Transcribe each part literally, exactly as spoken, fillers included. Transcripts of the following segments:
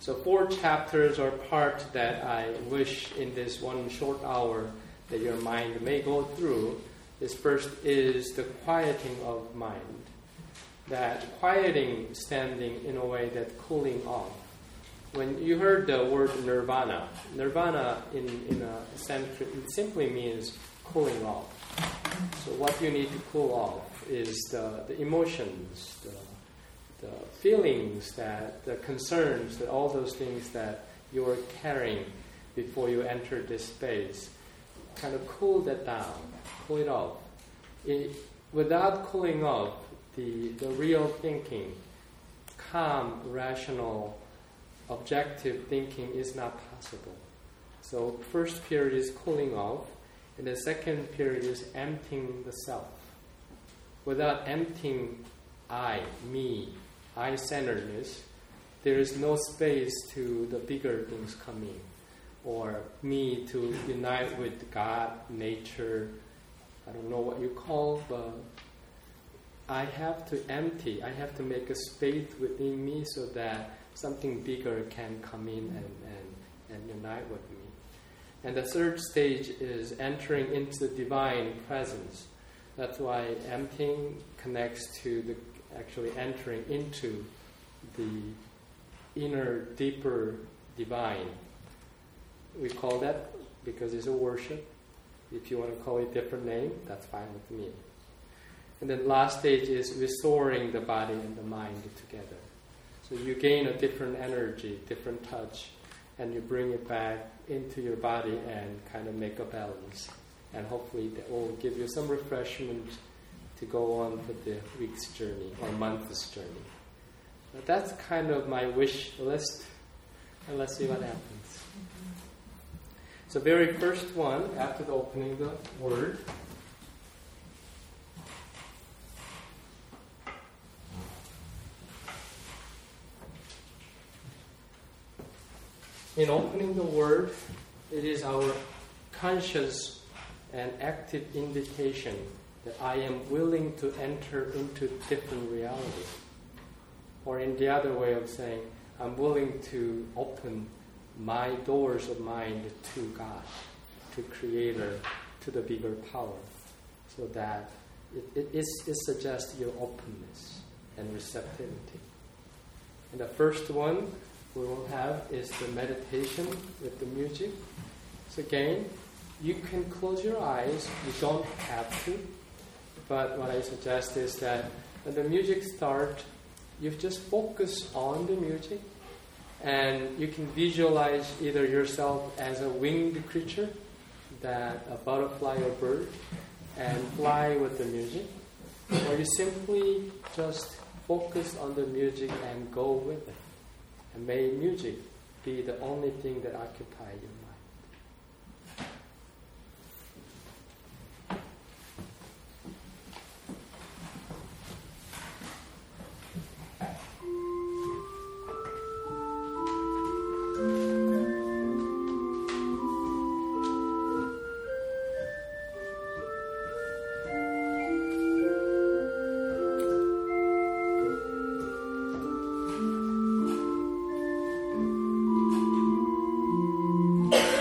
So four chapters are part that I wish in this one short hour that your mind may go through. This first is the quieting of mind. That quieting standing in a way that cooling off. When you heard the word nirvana, nirvana in, in a Sanskrit, it simply means cooling off. So what you need to cool off is the, the emotions, the, the feelings, that the concerns, that all those things that you are carrying before you enter this space. Kind of cool that down, cool it off. It, without cooling off, the, the real thinking, calm, rational, objective thinking is not possible. So first period is cooling off, and the second period is emptying the self. Without emptying I, me, I-centeredness, there is no space to the bigger things coming, or me to unite with God, nature, I don't know what you call, but I have to empty, I have to make a space within me so that something bigger can come in and, and, and unite with me. And the third stage is entering into divine presence. That's why emptying connects to the actually entering into the inner, deeper divine. We call that because it's a worship. If you want to call it a different name, that's fine with me. And then last stage is restoring the body and the mind together. So you gain a different energy, different touch, and you bring it back into your body and kind of make a balance. And hopefully that will give you some refreshment to go on with the week's journey or month's journey. But that's kind of my wish list, and let's see what happens. So very first one, after the opening the word, in opening the word, it is our conscious and active invitation that I am willing to enter into different reality. Or in the other way of saying, I'm willing to open my doors of mind to God, to Creator, to the bigger power, so that it, it, is, it suggests your openness and receptivity. And the first one we will have is the meditation with the music. So again, you can close your eyes, you don't have to, but what I suggest is that when the music starts, you just focus on the music, and you can visualize either yourself as a winged creature, that a butterfly or bird, and fly with the music, or you simply just focus on the music and go with it. And may music be the only thing that occupies your mind. Yeah.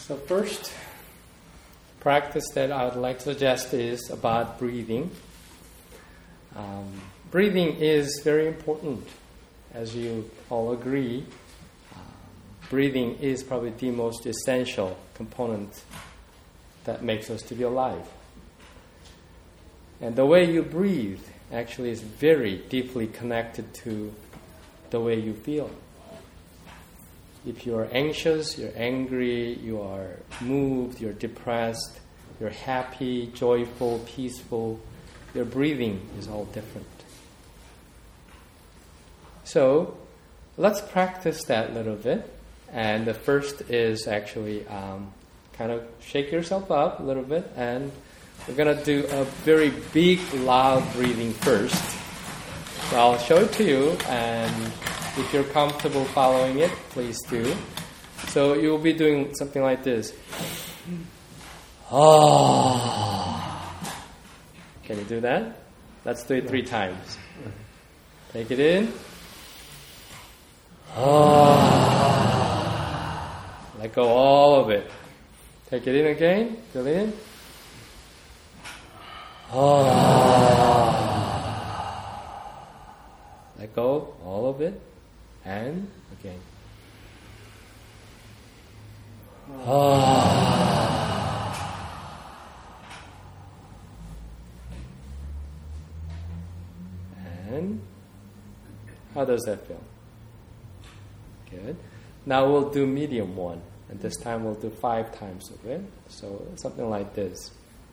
So first practice that I would like to suggest is about breathing. Um, breathing is very important, as you all agree. Um, breathing is probably the most essential component that makes us to be alive. And the way you breathe actually is very deeply connected to the way you feel. If you are anxious, you're angry, you are moved, you're depressed, you're happy, joyful, peaceful, your breathing is all different. So let's practice that a little bit. And the first is actually um, kind of shake yourself up a little bit, and we're going to do a very big, loud breathing first. So I'll show it to you, and if you're comfortable following it, please do. So you'll be doing something like this. Ah. Can you do that? Let's do it three times. Take it in. Ah. Let go all of it. Take it in again. Feel it in. Ah. Let go all of it. And again. Ah. And how does that feel? Good. Now we'll do medium one. And this time we'll do five times of it. So something like this.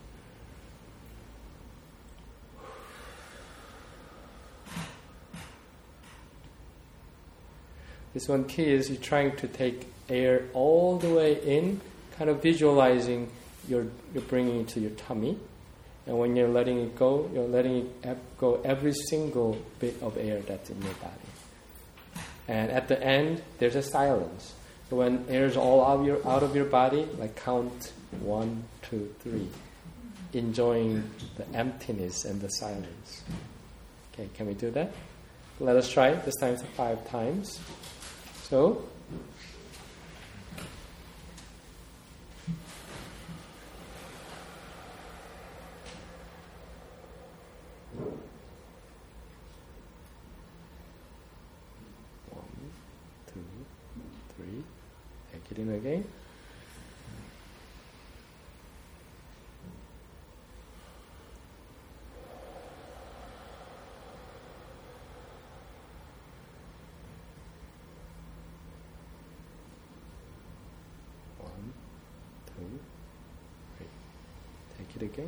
This one key is you're trying to take air all the way in, kind of visualizing you're, you're bringing it to your tummy. And when you're letting it go, you're letting it go every single bit of air that's in your body. And at the end, there's a silence. So when air is all out of your, out of your body, like count one, two, three. Enjoying the emptiness and the silence. Okay, can we do that? Let us try it. This time it's five times. So, one, two, three. Take it in again. Take it again.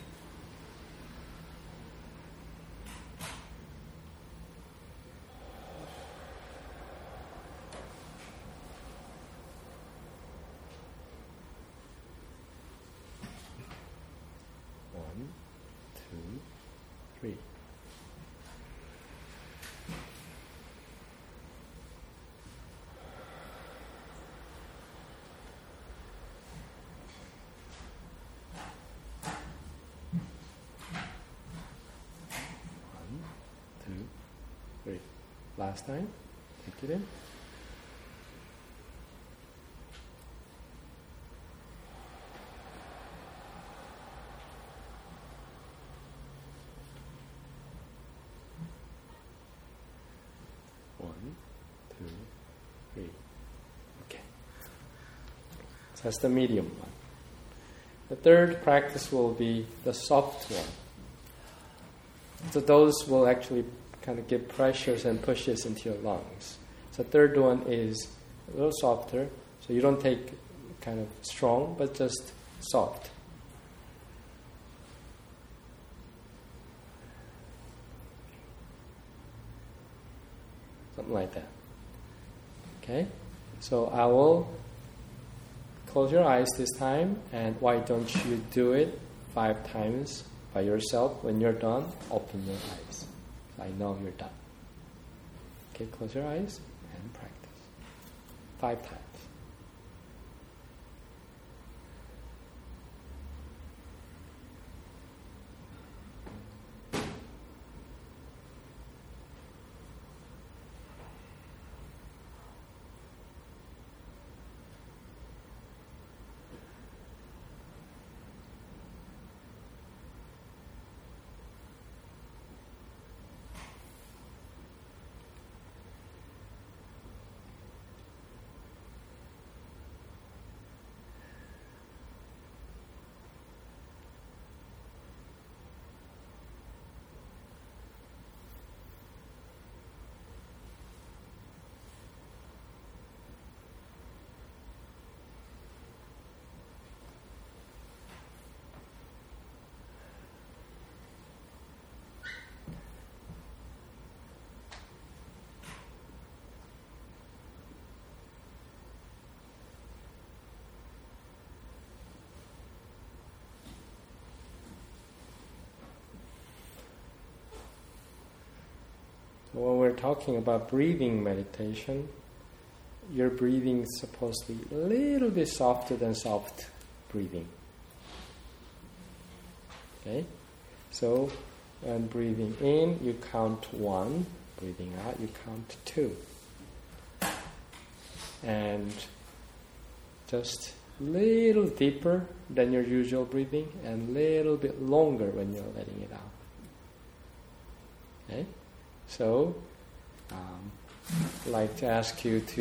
One, two, three. Last time, take it in. One, two, three. Okay. So that's the medium one. The third practice will be the soft one. So those will actually kind of give pressures and pushes into your lungs. So the third one is a little softer, so you don't take kind of strong, but just soft. Something like that. Okay? So I will close your eyes this time, and why don't you do it five times by yourself? When you're done, open your eyes. I know you're done. Okay, close your eyes and practice. Five times. So when we're talking about breathing meditation, your breathing is supposed to be a little bit softer than soft breathing. Okay? So when breathing in, you count one. Breathing out, you count two. And just a little deeper than your usual breathing and a little bit longer when you're letting it out. Okay? So, um, I'd like to ask you to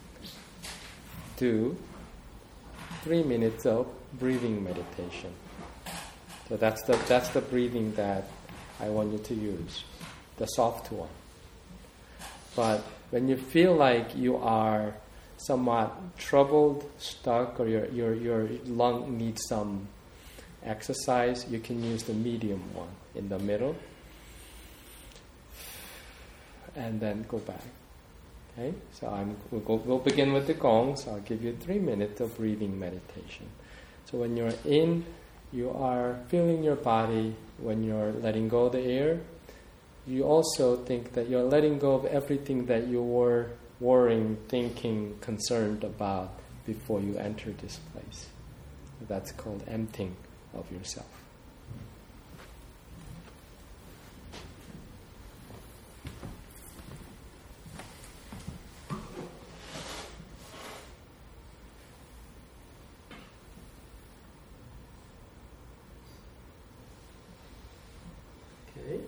do three minutes of breathing meditation. So that's the that's the breathing that I want you to use, the soft one. But when you feel like you are somewhat troubled, stuck, or your your your lung needs some exercise, you can use the medium one in the middle, and then go back. Okay, so I'm we'll, go, we'll begin with the gong. So I'll give you three minutes of breathing meditation. So when you're in, you are feeling your body. When you're letting go of the air, you also think that you're letting go of everything that you were worrying, thinking, concerned about before you enter this place. That's called emptying of yourself. Okay.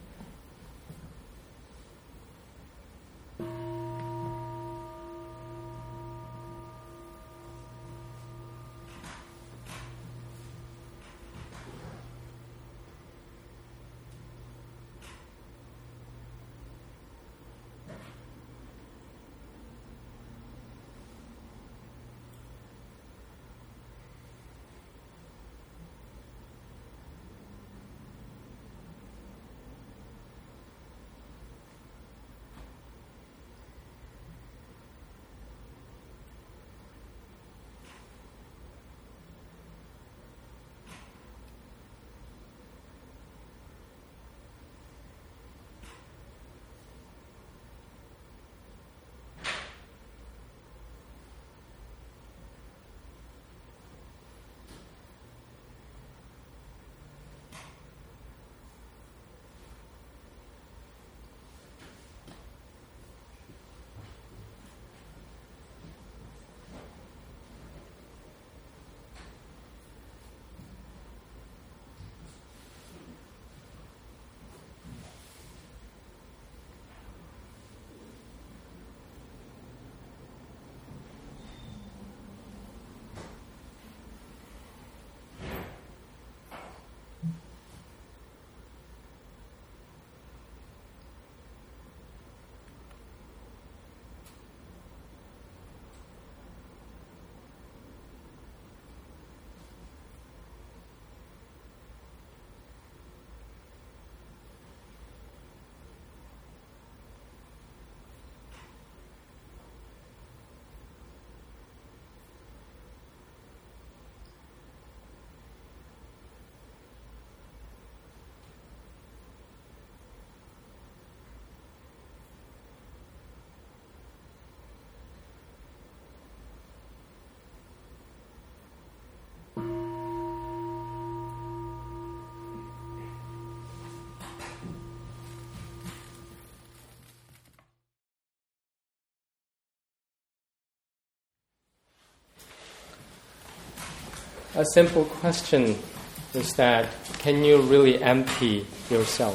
A simple question is that, can you really empty yourself?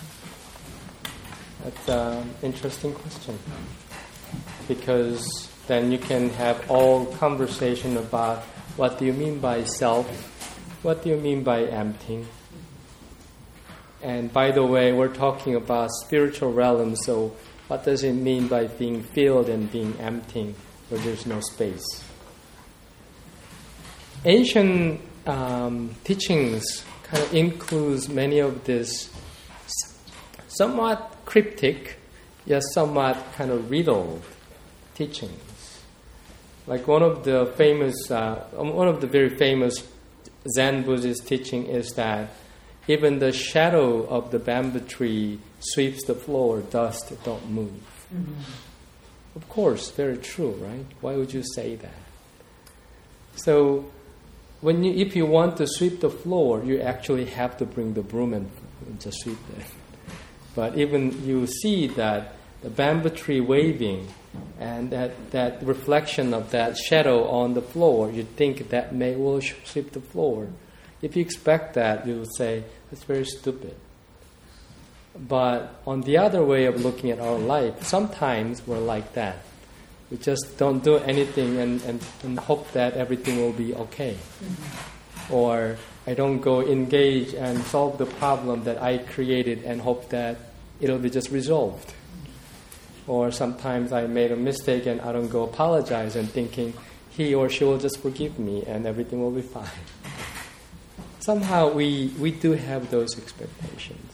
That's an interesting question. Because then you can have all conversation about what do you mean by self, what do you mean by emptying. And by the way, we're talking about spiritual realm, so what does it mean by being filled and being emptying where there's no space? Ancient um, teachings kind of includes many of these somewhat cryptic, yet somewhat kind of riddled teachings. Like one of the famous, uh, one of the very famous Zen Buddhist teaching is that even the shadow of the bamboo tree sweeps the floor, dust don't move. Mm-hmm. Of course, very true, right? Why would you say that? So, when you, if you want to sweep the floor, you actually have to bring the broom and just sweep it. But even you see that the bamboo tree waving and that, that reflection of that shadow on the floor, you think that may will sweep the floor. If you expect that, you will say, that's very stupid. But on the other way of looking at our life, sometimes we're like that. We just don't do anything and, and, and hope that everything will be okay. Mm-hmm. Or I don't go engage and solve the problem that I created and hope that it'll be just resolved. Or sometimes I made a mistake and I don't go apologize and thinking he or she will just forgive me and everything will be fine. Somehow we, we do have those expectations.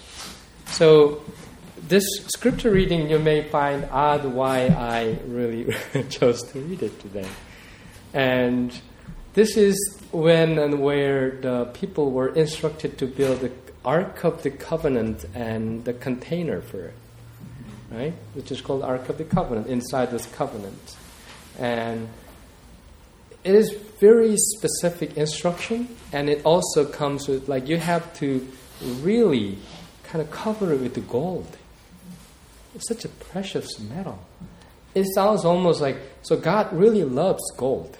So this scripture reading you may find odd why I really chose to read it today. And this is when and where the people were instructed to build the Ark of the Covenant and the container for it, right? Which is called Ark of the Covenant, inside this covenant. And it is very specific instruction, and it also comes with, like, you have to really kind of cover it with the gold. It's such a precious metal. It sounds almost like, so God really loves gold.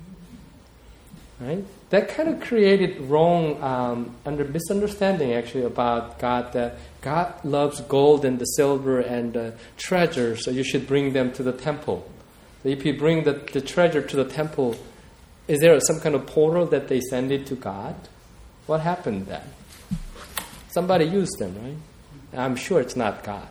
Right? That kind of created wrong um, under misunderstanding actually about God, that God loves gold and the silver and the treasure, so you should bring them to the temple. So if you bring the, the treasure to the temple, is there some kind of portal that they send it to God? What happened then? Somebody used them, right? I'm sure it's not God.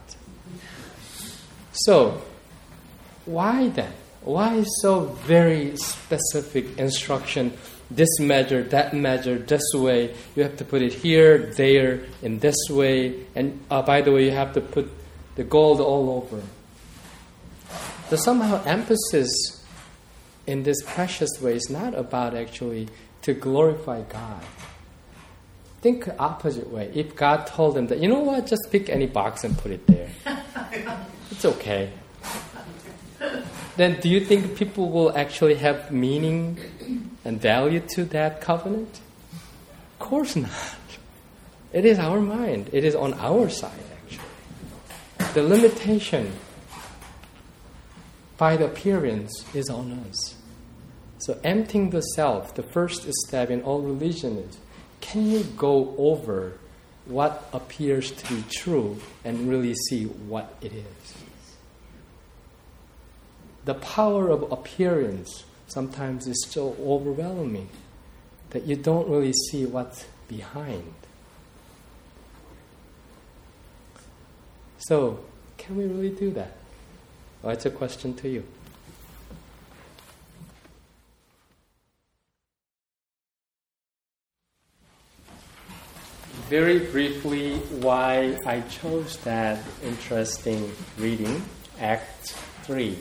So, why then? Why so very specific instruction? This measure, that measure, this way. You have to put it here, there, in this way. And uh, by the way, you have to put the gold all over. The somehow emphasis in this precious way is not about actually to glorify God. Think the opposite way. If God told them that, you know what, just pick any box and put it there. It's okay. Then do you think people will actually have meaning and value to that covenant? Of course not. It is our mind. It is on our side, actually. The limitation by the appearance is on us. So emptying the self, the first step in all religion is, can you go over what appears to be true and really see what it is? The power of appearance sometimes is so overwhelming that you don't really see what's behind. So, can we really do that? Well, it's a question to you. Very briefly, why I chose that interesting reading, Acts three.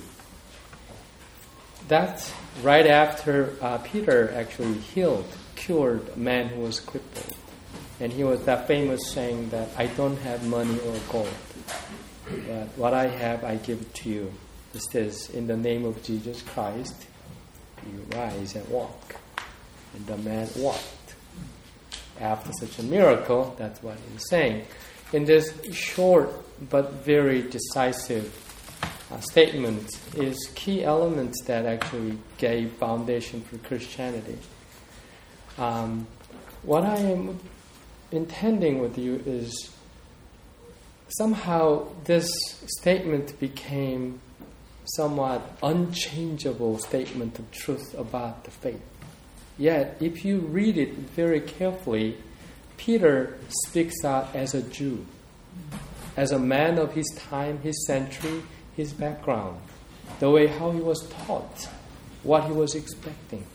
That's right after uh, Peter actually healed, cured a man who was crippled. And he was that famous saying that, I don't have money or gold, but what I have I give to you. This is, in the name of Jesus Christ, you rise and walk. And the man walked. After such a miracle, that's what he's saying. In this short but very decisive uh, statement is key elements that actually gave foundation for Christianity. Um, what I am intending with you is somehow this statement became somewhat unchangeable statement of truth about the faith. Yet, if you read it very carefully, Peter speaks out as a Jew, as a man of his time, his century, his background, the way how he was taught, what he was expecting.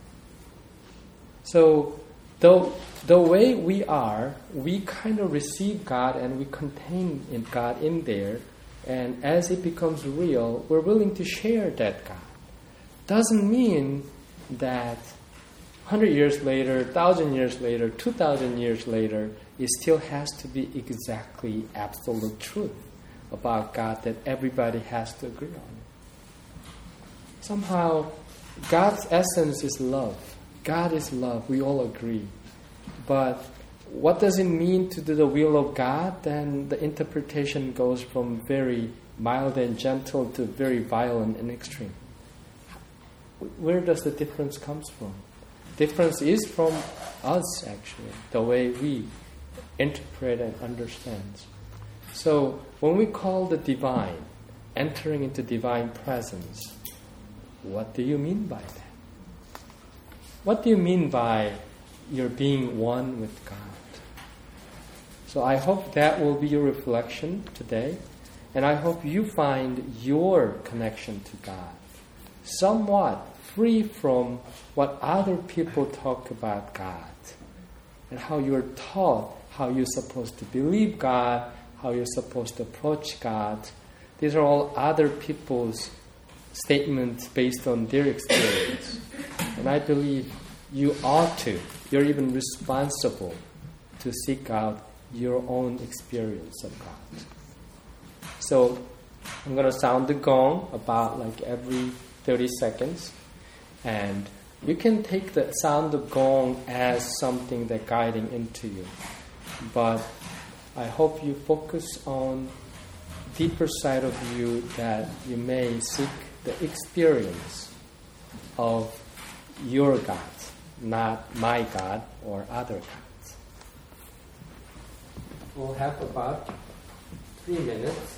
So, the, the way we are, we kind of receive God and we contain in God in there, and as it becomes real, we're willing to share that God. Doesn't mean that hundred years later, thousand years later, two thousand years later, it still has to be exactly absolute truth about God that everybody has to agree on. Somehow, God's essence is love. God is love. We all agree. But what does it mean to do the will of God? Then the interpretation goes from very mild and gentle to very violent and extreme. Where does the difference come from? Difference is from us, actually, the way we interpret and understand. So when we call the divine, entering into divine presence, what do you mean by that? What do you mean by you're being one with God? So I hope that will be your reflection today, and I hope you find your connection to God somewhat free from what other people talk about God and how you're taught how you're supposed to believe God, how you're supposed to approach God. These are all other people's statements based on their experience. And I believe you ought to, you're even responsible to seek out your own experience of God. So I'm going to sound the gong about like every thirty seconds. And you can take the sound of gong as something that's guiding into you. But I hope you focus on deeper side of you that you may seek the experience of your God, not my God or other gods. We'll have about three minutes.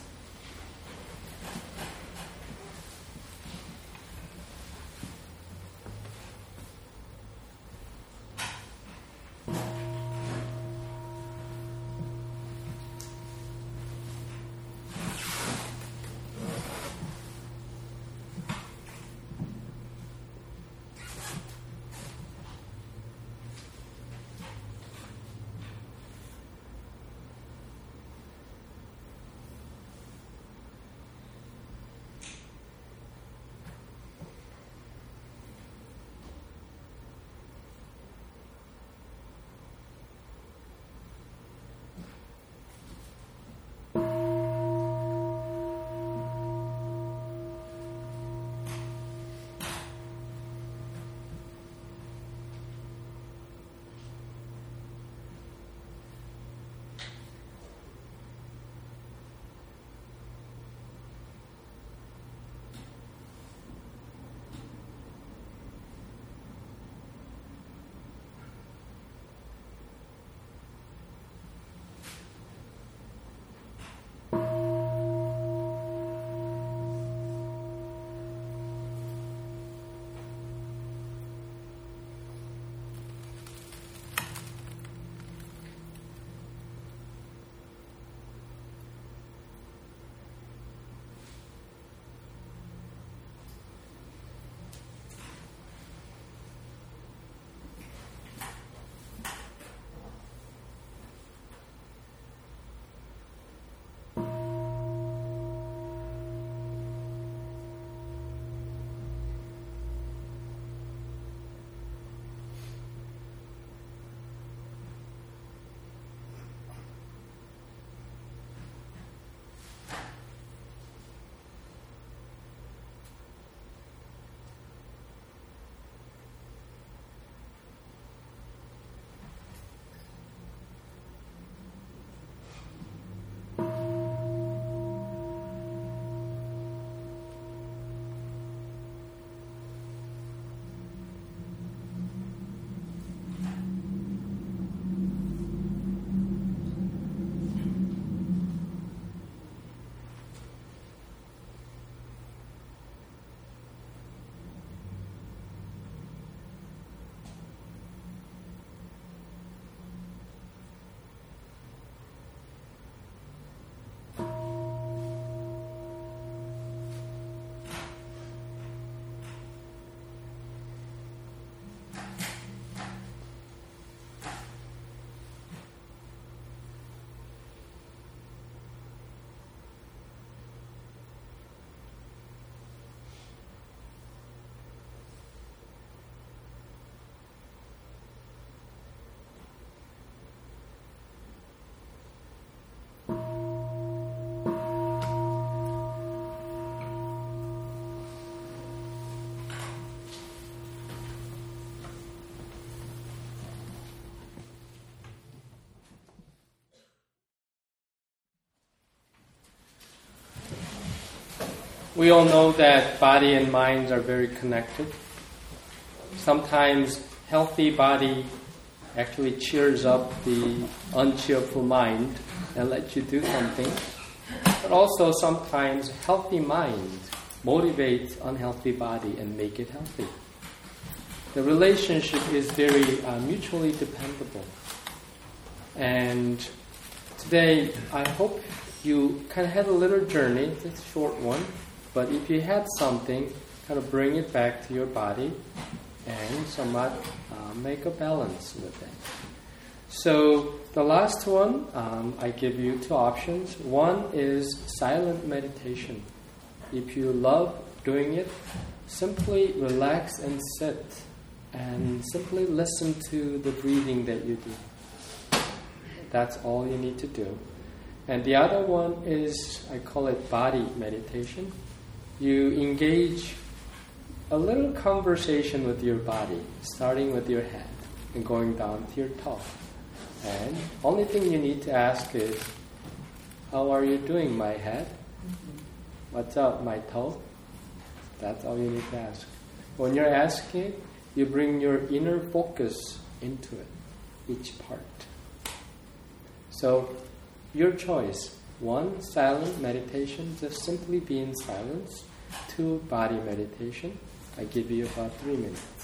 We all know that body and mind are very connected. Sometimes healthy body actually cheers up the uncheerful mind and lets you do something. But also sometimes healthy mind motivates unhealthy body and make it healthy. The relationship is very uh, mutually dependable. And today, I hope you kind of had a little journey. It's a short one. But if you had something, kind of bring it back to your body and somewhat uh, make a balance with it. So the last one, um, I give you two options. One is silent meditation. If you love doing it, simply relax and sit and simply listen to the breathing that you do. That's all you need to do. And the other one is, I call it body meditation. You engage a little conversation with your body, starting with your head and going down to your toe. And only thing you need to ask is, how are you doing, my head? What's up, my toe? That's all you need to ask. When you're asking, you bring your inner focus into it, each part. So, your choice. One, silent meditation, just simply be in silence. Two, body meditation. I give you about three minutes.